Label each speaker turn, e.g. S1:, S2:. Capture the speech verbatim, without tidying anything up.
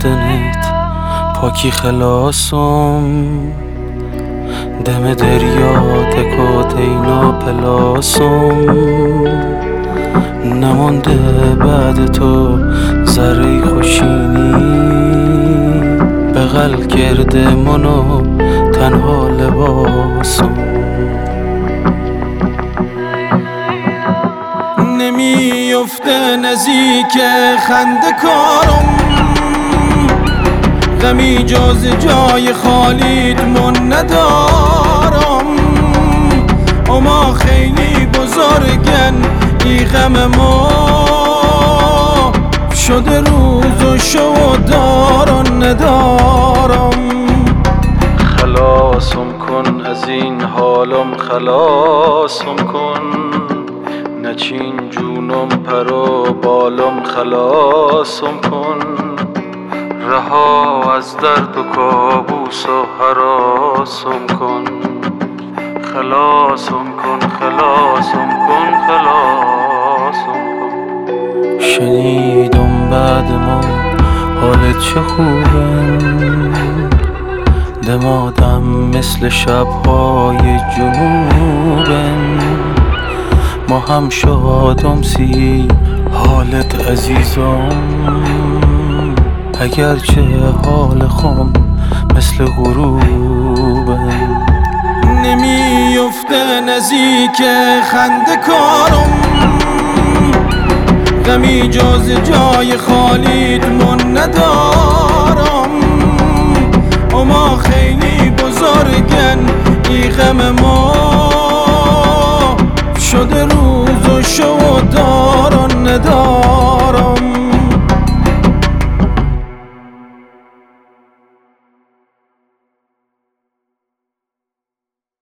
S1: بدنت پاکی خلاصم، دم دریا تکات اینا پلاسم، نمانده بعد تو ذره خوشینی، بغل کرده منو تنها لباسم. نمیفته نزدیک خنده کارم، غمی جز جای خالیت من ندارم، اما خیلی بزرگن ای غم ما، شده روز و شو دارم ندارم. خلاصم کن از این حالم، خلاصم کن، نچین جونم پر و بالم، خلاصم کن، رها از درد و کابوس و هراسم کن، خلاصم کن خلاصم کن خلاصم کن. شنیدم بعد ما حالت چه خوبه، دمادم مثل شبهای جنوبن، ما هم شادم سی حالت عزیزم، اگرچه حال خم مثل غروبه. نمیفته نزدیک خنده کارم، غمی جز جای خالیت من ندارم، اما خیلی بزرگن ای غم ما، شده روز و شو دارم ندارم.